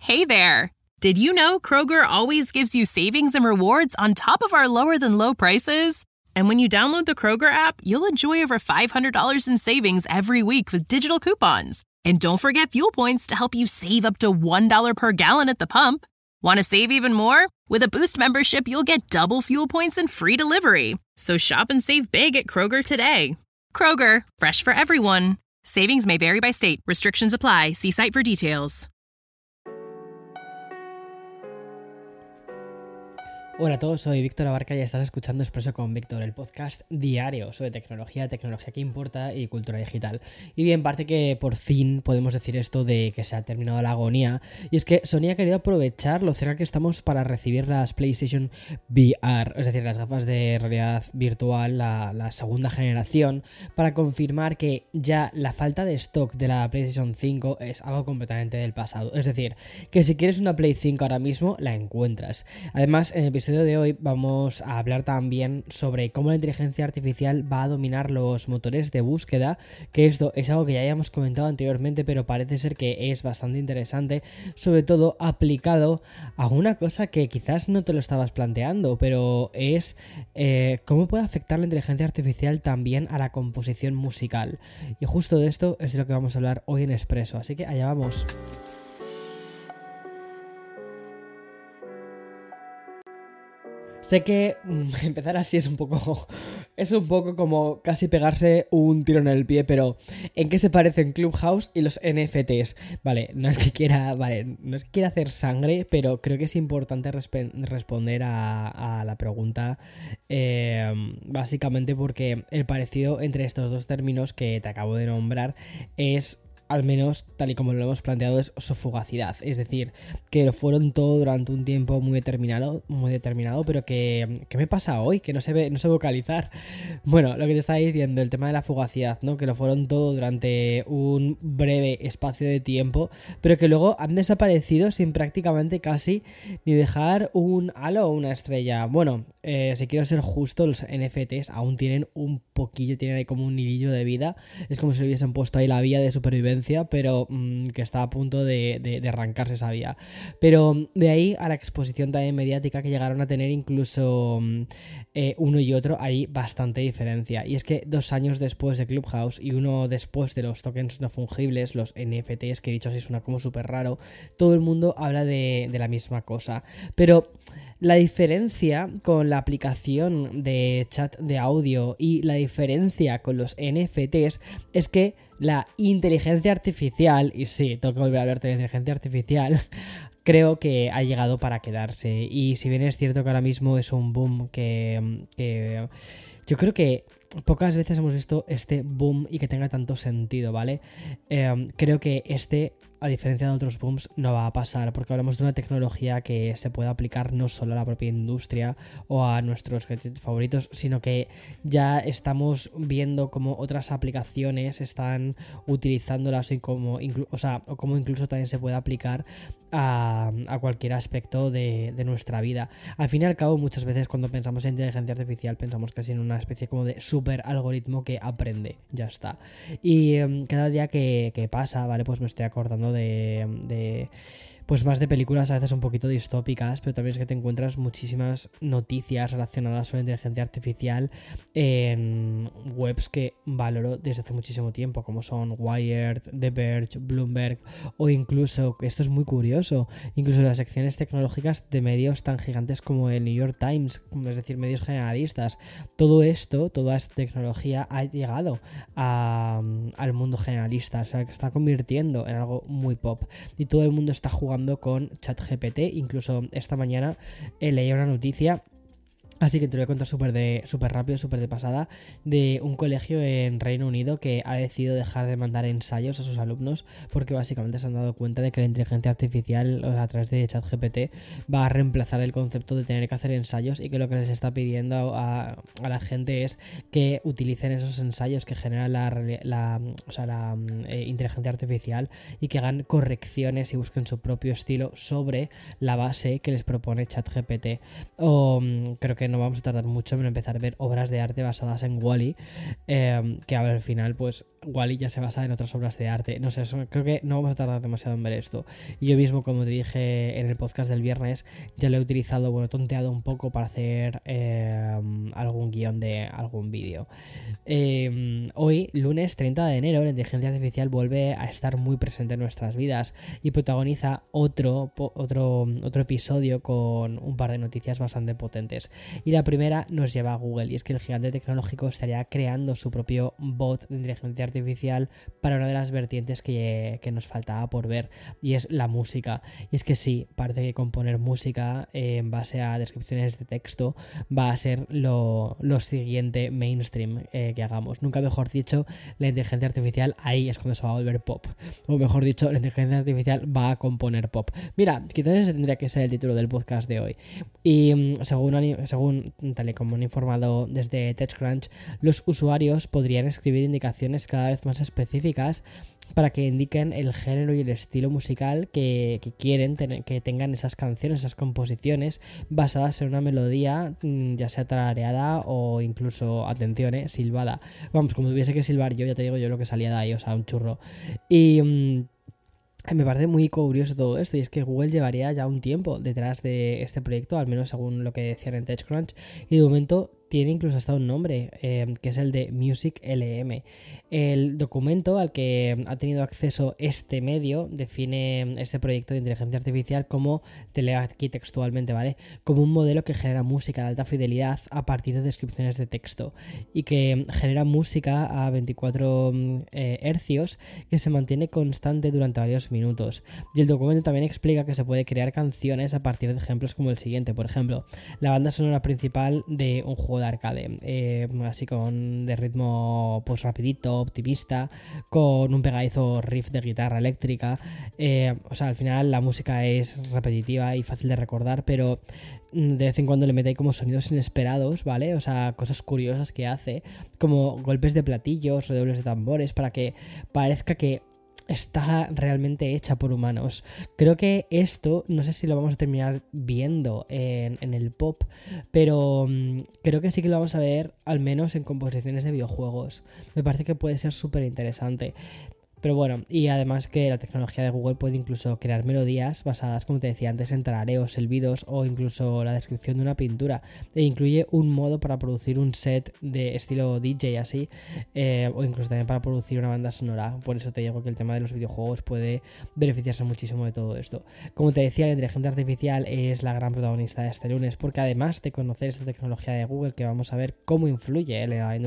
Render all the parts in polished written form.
Hey there! Did you know Kroger always gives you savings and rewards on top of our lower-than-low prices? And when you download the Kroger app, you'll enjoy over $500 in savings every week with digital coupons. And don't forget fuel points to help you save up to $1 per gallon at the pump. Want to save even more? With a Boost membership, you'll get double fuel points and free delivery. So shop and save big at Kroger today. Kroger, fresh for everyone. Savings may vary by state. Restrictions apply. See site for details. Hola a todos, soy Víctor Abarca y estás escuchando Expreso con Víctor, el podcast diario sobre tecnología que importa y cultura digital. Y bien, parte que por fin podemos decir esto de que se ha terminado la agonía, y es que Sony ha querido aprovechar lo cerca que estamos para recibir las PlayStation VR, es decir, las gafas de realidad virtual, la segunda generación, para confirmar que ya la falta de stock de la PlayStation 5 es algo completamente del pasado. Es decir, que si quieres una Play 5 ahora mismo, la encuentras. Además, en el episodio de hoy vamos a hablar también sobre cómo la inteligencia artificial va a dominar los motores de búsqueda, que esto es algo que ya habíamos comentado anteriormente, pero parece ser que es bastante interesante, sobre todo aplicado a una cosa que quizás no te lo estabas planteando, pero es cómo puede afectar la inteligencia artificial también a la composición musical. Y justo de esto es de lo que vamos a hablar hoy en Expreso, así que allá vamos. Sé que empezar así es un poco como casi pegarse un tiro en el pie, pero ¿en qué se parecen Clubhouse y los NFTs? Vale, no es que quiera hacer sangre, pero creo que es importante responder a la pregunta, básicamente porque el parecido entre estos dos términos que te acabo de nombrar es, al menos tal y como lo hemos planteado, es su fugacidad. Es decir, que lo fueron todo durante un tiempo muy determinado, pero que ¿qué me pasa hoy? Que no sé vocalizar. Bueno, lo que te estaba diciendo, el tema de la fugacidad, ¿no? Que lo fueron todo durante un breve espacio de tiempo, pero que luego han desaparecido sin prácticamente casi ni dejar un halo o una estrella. Bueno, si quiero ser justo, los NFTs aún tienen tienen ahí como un hilillo de vida. Es como si le hubiesen puesto ahí la vía de supervivencia, pero que está a punto de arrancarse esa vía. Pero de ahí a la exposición también mediática que llegaron a tener incluso uno y otro, hay bastante diferencia. Y es que 2 años después de Clubhouse y uno después de los tokens no fungibles, los NFTs, que dicho así suena como súper raro, todo el mundo habla de la misma cosa. Pero la diferencia con la aplicación de chat de audio y la diferencia con los NFTs es que la inteligencia artificial, y sí, tengo que volver a hablar de la inteligencia artificial, creo que ha llegado para quedarse. Y si bien es cierto que ahora mismo es un boom que yo creo que pocas veces hemos visto este boom y que tenga tanto sentido, ¿vale? Creo que a diferencia de otros booms, no va a pasar, porque hablamos de una tecnología que se puede aplicar no solo a la propia industria o a nuestros gadgets favoritos, sino que ya estamos viendo cómo otras aplicaciones están utilizándolas y cómo incluso también se puede aplicar a cualquier aspecto de nuestra vida. Al fin y al cabo, muchas veces cuando pensamos en inteligencia artificial pensamos casi en una especie como de super algoritmo que aprende, ya está. Y cada día que pasa, ¿vale? Pues me estoy acordando de pues más de películas a veces un poquito distópicas, pero también es que te encuentras muchísimas noticias relacionadas con la inteligencia artificial en webs que valoro desde hace muchísimo tiempo, como son Wired, The Verge, Bloomberg, o incluso, que esto es muy curioso, incluso las secciones tecnológicas de medios tan gigantes como el New York Times, es decir, medios generalistas. Todo esto, toda esta tecnología ha llegado al mundo generalista, o sea, que está convirtiendo en algo muy pop, y todo el mundo está jugando con ChatGPT. Incluso esta mañana leí una noticia, así que te lo voy a contar súper rápido, súper de pasada, de un colegio en Reino Unido que ha decidido dejar de mandar ensayos a sus alumnos porque básicamente se han dado cuenta de que la inteligencia artificial, a través de ChatGPT, va a reemplazar el concepto de tener que hacer ensayos, y que lo que les está pidiendo a la gente es que utilicen esos ensayos que genera la inteligencia artificial, y que hagan correcciones y busquen su propio estilo sobre la base que les propone ChatGPT. Creo que no vamos a tardar mucho en empezar a ver obras de arte basadas en Wall-E, que al final pues Wall-E ya se basa en otras obras de arte. No sé, creo que no vamos a tardar demasiado en ver esto. Y yo mismo, como te dije en el podcast del viernes, ya lo he utilizado, bueno, tonteado un poco para hacer algún guión de algún vídeo. Hoy, lunes 30 de enero, la inteligencia artificial vuelve a estar muy presente en nuestras vidas y protagoniza otro episodio con un par de noticias bastante potentes. Y la primera nos lleva a Google, y es que el gigante tecnológico estaría creando su propio bot de inteligencia artificial para una de las vertientes que nos faltaba por ver, y es la música. Y es que sí, parece que componer música en base a descripciones de texto va a ser lo siguiente mainstream que hagamos. Nunca mejor dicho, la inteligencia artificial ahí es cuando se va a volver pop. O mejor dicho, la inteligencia artificial va a componer pop. Mira, quizás ese tendría que ser el título del podcast de hoy. Y según tal y como han informado desde TechCrunch, los usuarios podrían escribir indicaciones cada vez más específicas para que indiquen el género y el estilo musical que quieren que tengan esas canciones, esas composiciones basadas en una melodía, ya sea tarareada o incluso, atención, silbada. Vamos, como tuviese que silbar yo, ya te digo yo lo que salía de ahí, o sea, un churro. Y me parece muy curioso todo esto, y es que Google llevaría ya un tiempo detrás de este proyecto, al menos según lo que decían en TechCrunch, y de momento tiene incluso hasta un nombre, que es el de Music LM. El documento al que ha tenido acceso este medio define este proyecto de inteligencia artificial como, te leo aquí textualmente, ¿vale?, como un modelo que genera música de alta fidelidad a partir de descripciones de texto, y que genera música a 24 hercios que se mantiene constante durante varios minutos. Y el documento también explica que se puede crear canciones a partir de ejemplos como el siguiente. Por ejemplo, la banda sonora principal de un juego de arcade, así de ritmo pues rapidito, optimista, con un pegadizo riff de guitarra eléctrica. O sea, al final la música es repetitiva y fácil de recordar, pero de vez en cuando le mete ahí como sonidos inesperados, ¿vale? O sea, cosas curiosas que hace, como golpes de platillos, redobles de tambores, para que parezca que está realmente hecha por humanos. Creo que esto, no sé si lo vamos a terminar viendo en el pop, pero creo que sí que lo vamos a ver al menos en composiciones de videojuegos. Me parece que puede ser súper interesante. Pero bueno, y además que la tecnología de Google puede incluso crear melodías basadas, como te decía antes, en tarareos, silbidos o incluso la descripción de una pintura. E incluye un modo para producir un set de estilo DJ así, o incluso también para producir una banda sonora. Por eso te digo que el tema de los videojuegos puede beneficiarse muchísimo de todo esto. Como te decía, la inteligencia artificial es la gran protagonista de este lunes, porque además de conocer esta tecnología de Google, que vamos a ver cómo influye en la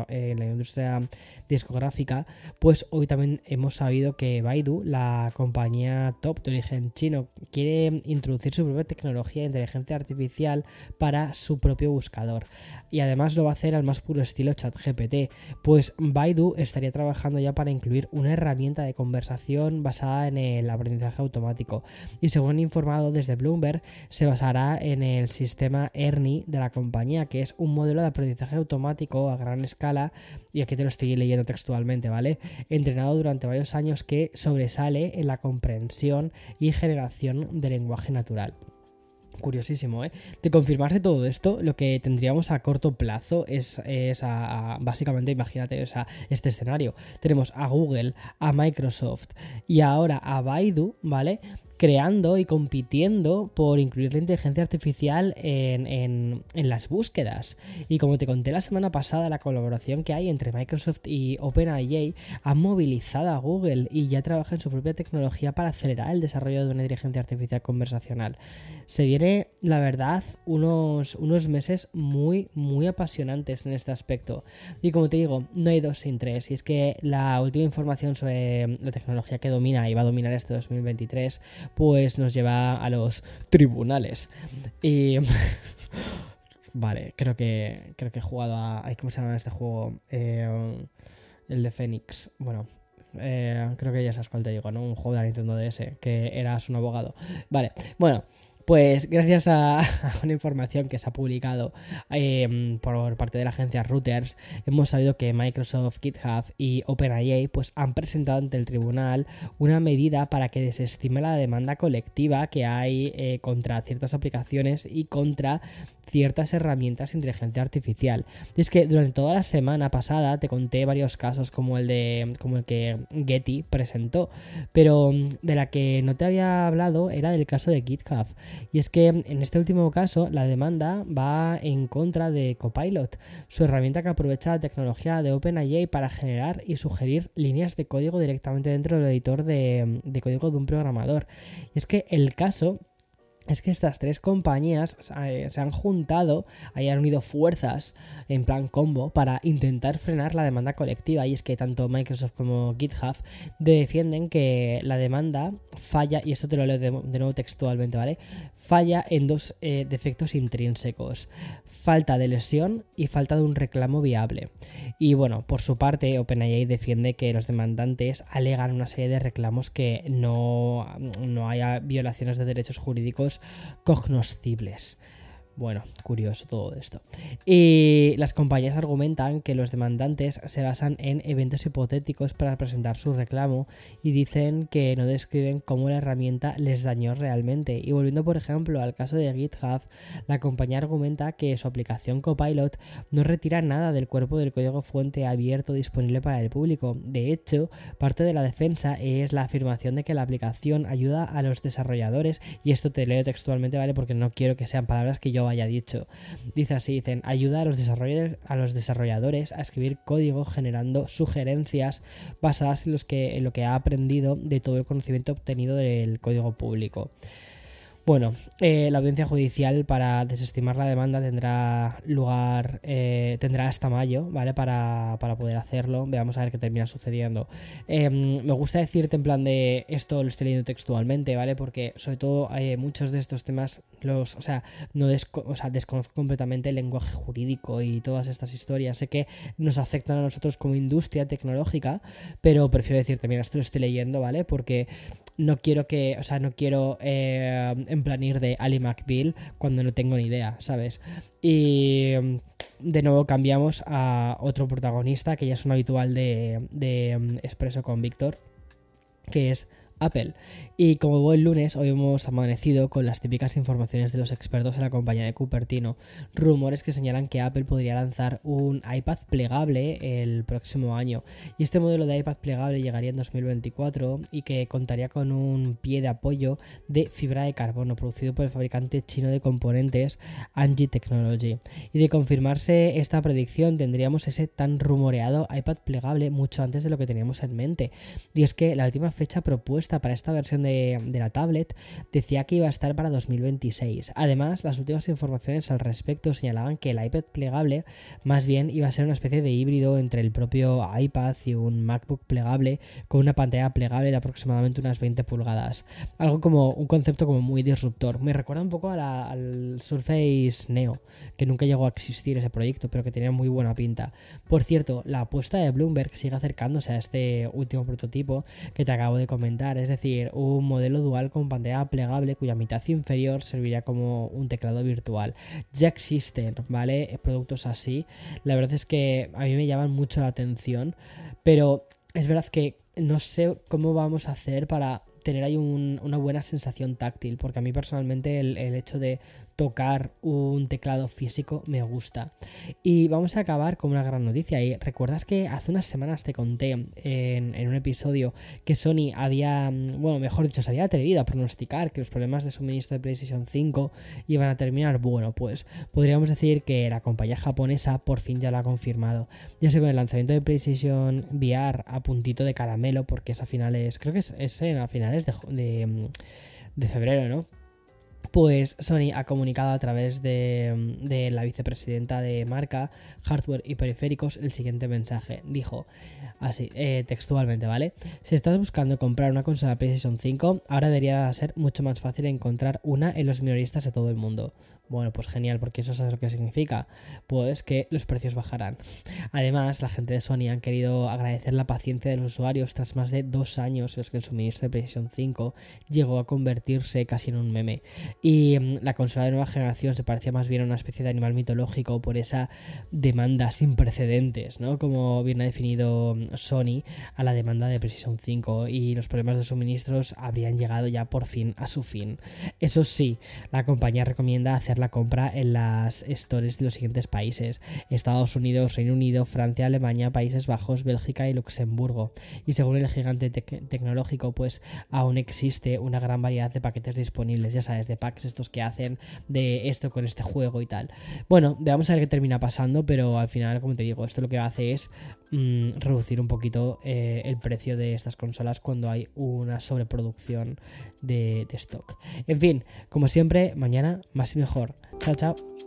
industria discográfica, pues hoy también hemos sabido que Baidu, la compañía top de origen chino, quiere introducir su propia tecnología de inteligencia artificial para su propio buscador. Y además lo va a hacer al más puro estilo ChatGPT, pues Baidu estaría trabajando ya para incluir una herramienta de conversación basada en el aprendizaje automático. Y según han informado desde Bloomberg, se basará en el sistema ERNIE de la compañía, que es un modelo de aprendizaje automático a gran escala, y aquí te lo estoy leyendo textualmente, ¿vale?, entrenado durante varios años, que sobresale en la comprensión y generación de lenguaje natural. Curiosísimo, ¿eh? De confirmarse todo esto, lo que tendríamos a corto plazo es básicamente, imagínate, o sea, este escenario. Tenemos a Google, a Microsoft y ahora a Baidu, ¿vale?, creando y compitiendo por incluir la inteligencia artificial en las búsquedas. Y como te conté la semana pasada, la colaboración que hay entre Microsoft y OpenAI ha movilizado a Google y ya trabaja en su propia tecnología para acelerar el desarrollo de una inteligencia artificial conversacional. Se viene, la verdad, unos meses muy, muy apasionantes en este aspecto. Y como te digo, no hay dos sin tres. Y es que la última información sobre la tecnología que domina y va a dominar este 2023 pues nos lleva a los tribunales. Y vale, creo que he jugado a... ¿Cómo se llama este juego? El de Phoenix. Bueno, creo que ya sabes cuál te digo, ¿no? Un juego de la Nintendo DS, que eras un abogado. Vale, bueno, pues gracias a una información que se ha publicado por parte de la agencia Reuters, hemos sabido que Microsoft, GitHub y OpenAI pues han presentado ante el tribunal una medida para que desestime la demanda colectiva que hay contra ciertas aplicaciones y contra ciertas herramientas de inteligencia artificial. Y es que durante toda la semana pasada te conté varios casos como el que Getty presentó, pero de la que no te había hablado era del caso de GitHub. Y es que en este último caso la demanda va en contra de Copilot, su herramienta que aprovecha la tecnología de OpenAI para generar y sugerir líneas de código directamente dentro del editor de código de un programador. Y es que el caso es que estas tres compañías se han juntado, han unido fuerzas en plan combo para intentar frenar la demanda colectiva. Y es que tanto Microsoft como GitHub defienden que la demanda falla, y esto te lo leo de nuevo textualmente, ¿vale? Falla en dos defectos intrínsecos: falta de lesión y falta de un reclamo viable. Y bueno, por su parte, OpenAI defiende que los demandantes alegan una serie de reclamos que no haya violaciones de derechos jurídicos cognoscibles. Bueno, curioso todo esto. Y las compañías argumentan que los demandantes se basan en eventos hipotéticos para presentar su reclamo y dicen que no describen cómo la herramienta les dañó realmente. Y volviendo, por ejemplo, al caso de GitHub, la compañía argumenta que su aplicación Copilot no retira nada del cuerpo del código fuente abierto disponible para el público. De hecho, parte de la defensa es la afirmación de que la aplicación ayuda a los desarrolladores, y esto te leo textualmente, ¿vale? Porque no quiero que sean palabras que yo haya dicho. Dice así, dicen: ayuda a los desarrolladores a escribir código generando sugerencias basadas en lo que ha aprendido de todo el conocimiento obtenido del código público. Bueno, la audiencia judicial para desestimar la demanda tendrá hasta mayo, ¿vale? Para poder hacerlo. Veamos a ver qué termina sucediendo. Me gusta decirte en plan de esto lo estoy leyendo textualmente, ¿vale? Porque sobre todo muchos de estos temas desconozco completamente el lenguaje jurídico y todas estas historias. Sé que nos afectan a nosotros como industria tecnológica, pero prefiero decirte, mira, esto lo estoy leyendo, ¿vale? Porque no quiero en plan ir de Ali McBeal cuando no tengo ni idea, ¿sabes? Y de nuevo cambiamos a otro protagonista que ya es un habitual de Expreso con Víctor, que es Apple. Y como buen lunes, hoy hemos amanecido con las típicas informaciones de los expertos en la compañía de Cupertino, rumores que señalan que Apple podría lanzar un iPad plegable el próximo año, y este modelo de iPad plegable llegaría en 2024 y que contaría con un pie de apoyo de fibra de carbono producido por el fabricante chino de componentes Anji Technology. Y de confirmarse esta predicción, tendríamos ese tan rumoreado iPad plegable mucho antes de lo que teníamos en mente. Y es que la última fecha propuesta para esta versión de la tablet decía que iba a estar para 2026. Además, las últimas informaciones al respecto señalaban que el iPad plegable más bien iba a ser una especie de híbrido entre el propio iPad y un MacBook plegable con una pantalla plegable de aproximadamente unas 20 pulgadas. Algo como un concepto como muy disruptor. Me recuerda un poco al Surface Neo, que nunca llegó a existir ese proyecto, pero que tenía muy buena pinta. Por cierto, la apuesta de Bloomberg sigue acercándose a este último prototipo que te acabo de comentar, es decir, un modelo dual con pantalla plegable cuya mitad inferior serviría como un teclado virtual. Ya existen, ¿vale? Productos así. La verdad es que a mí me llaman mucho la atención, pero es verdad que no sé cómo vamos a hacer para tener ahí una buena sensación táctil, porque a mí personalmente el hecho de tocar un teclado físico me gusta. Y vamos a acabar con una gran noticia. Y recuerdas que hace unas semanas te conté en un episodio que Sony había, bueno, mejor dicho, se había atrevido a pronosticar que los problemas de suministro de PlayStation 5 iban a terminar. Bueno, pues podríamos decir que la compañía japonesa por fin ya lo ha confirmado. Ya sé, con el lanzamiento de PlayStation VR a puntito de caramelo, porque es a finales, creo que es a finales de febrero, ¿no? Pues Sony ha comunicado a través de la vicepresidenta de marca, hardware y periféricos el siguiente mensaje. Dijo así, textualmente, ¿vale? Si estás buscando comprar una consola PlayStation 5, ahora debería ser mucho más fácil encontrar una en los minoristas de todo el mundo. Bueno, pues genial, porque eso sabes lo que significa. Pues que los precios bajarán. Además, la gente de Sony han querido agradecer la paciencia de los usuarios tras más de 2 años en los que el suministro de PlayStation 5 llegó a convertirse casi en un meme. y la consola de nueva generación se parecía más bien a una especie de animal mitológico por esa demanda sin precedentes, ¿no? Como bien ha definido Sony a la demanda de PlayStation 5, y los problemas de suministros habrían llegado ya por fin a su fin. Eso sí, la compañía recomienda hacer la compra en las stores de los siguientes países: Estados Unidos, Reino Unido, Francia, Alemania, Países Bajos, Bélgica y Luxemburgo. Y según el gigante tecnológico, pues aún existe una gran variedad de paquetes disponibles, ya sabes, de packs estos que hacen de esto con este juego y tal. Bueno, vamos a ver qué termina pasando, pero al final, como te digo, esto lo que hace es reducir un poquito el precio de estas consolas cuando hay una sobreproducción de stock. En fin, como siempre, mañana más y mejor. Chao, chao.